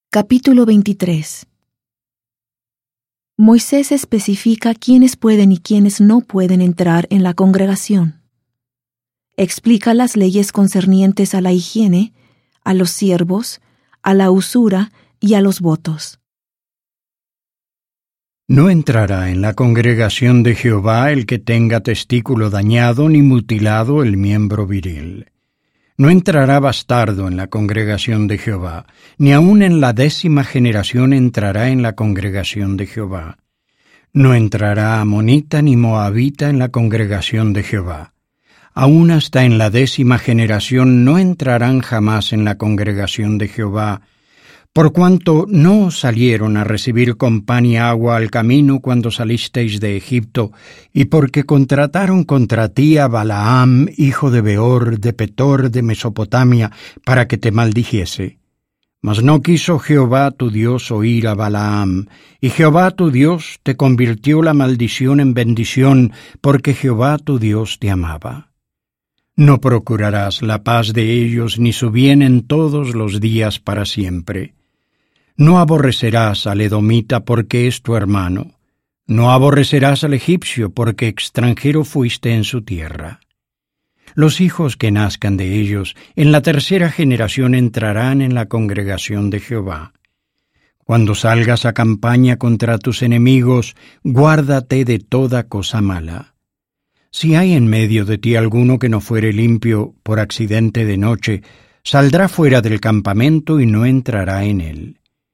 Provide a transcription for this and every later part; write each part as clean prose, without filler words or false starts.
Capítulo 23. Moisés especifica quiénes pueden y quiénes no pueden entrar en la congregación. Explica las leyes concernientes a la higiene, a los siervos, a la usura y a los votos. No entrará en la congregación de Jehová el que tenga testículo dañado ni mutilado el miembro viril. No entrará bastardo en la congregación de Jehová, ni aun en la 10ª generación entrará en la congregación de Jehová. No entrará amonita ni moabita en la congregación de Jehová. Aun hasta en la 10ª generación no entrarán jamás en la congregación de Jehová, por cuanto no os salieron a recibir con pan y agua al camino cuando salisteis de Egipto, y porque contrataron contra ti a Balaam, hijo de Beor, de Petor, de Mesopotamia, para que te maldijese. Mas no quiso Jehová tu Dios oír a Balaam, y Jehová tu Dios te convirtió la maldición en bendición, porque Jehová tu Dios te amaba. No procurarás la paz de ellos ni su bien en todos los días para siempre. No aborrecerás al edomita porque es tu hermano. No aborrecerás al egipcio porque extranjero fuiste en su tierra. Los hijos que nazcan de ellos en la 3ª generación entrarán en la congregación de Jehová. Cuando salgas a campaña contra tus enemigos, guárdate de toda cosa mala. Si hay en medio de ti alguno que no fuere limpio por accidente de noche, saldrá fuera del campamento y no entrará en él.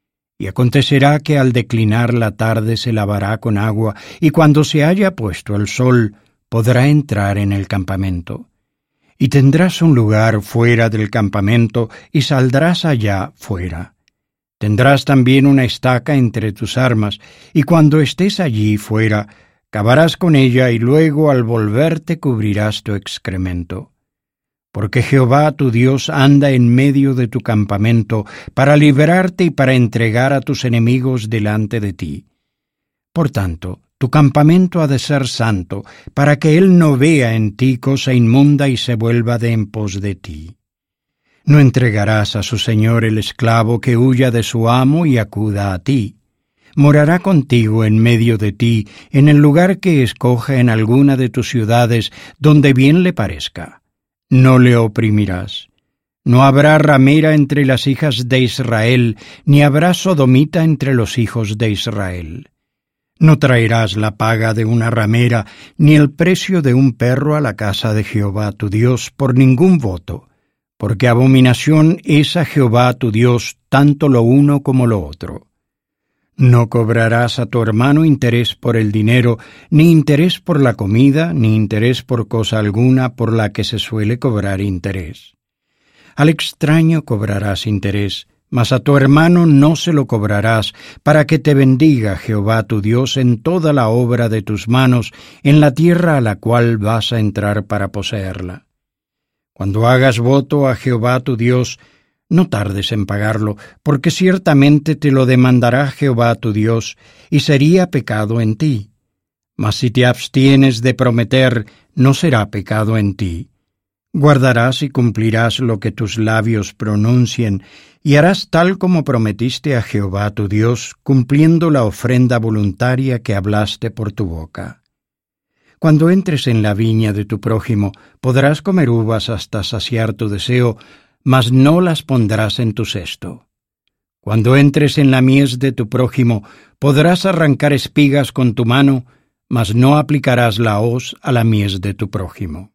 Y acontecerá que al declinar la tarde se lavará con agua, y cuando se haya puesto el sol, podrá entrar en el campamento. Y tendrás un lugar fuera del campamento, y saldrás allá fuera. Tendrás también una estaca entre tus armas, y cuando estés allí fuera, cavarás con ella, y luego al volverte cubrirás tu excremento. Porque Jehová tu Dios anda en medio de tu campamento para librarte y para entregar a tus enemigos delante de ti. Por tanto, tu campamento ha de ser santo, para que él no vea en ti cosa inmunda y se vuelva de en pos de ti. No entregarás a su señor el esclavo que huya de su amo y acuda a ti. Morará contigo en medio de ti, en el lugar que escoja en alguna de tus ciudades, donde bien le parezca. No le oprimirás. No habrá ramera entre las hijas de Israel, ni habrá sodomita entre los hijos de Israel. No traerás la paga de una ramera, ni el precio de un perro a la casa de Jehová tu Dios por ningún voto, porque abominación es a Jehová tu Dios tanto lo uno como lo otro. No cobrarás a tu hermano interés por el dinero, ni interés por la comida, ni interés por cosa alguna por la que se suele cobrar interés. Al extraño cobrarás interés, mas a tu hermano no se lo cobrarás, para que te bendiga Jehová tu Dios en toda la obra de tus manos, en la tierra a la cual vas a entrar para poseerla. Cuando hagas voto a Jehová tu Dios, no tardes en pagarlo, porque ciertamente te lo demandará Jehová tu Dios, y sería pecado en ti. Mas si te abstienes de prometer, no será pecado en ti. Guardarás y cumplirás lo que tus labios pronuncien, y harás tal como prometiste a Jehová tu Dios, cumpliendo la ofrenda voluntaria que hablaste por tu boca. Cuando entres en la viña de tu prójimo, podrás comer uvas hasta saciar tu deseo, mas no las pondrás en tu cesto. Cuando entres en la mies de tu prójimo, podrás arrancar espigas con tu mano, mas no aplicarás la hoz a la mies de tu prójimo.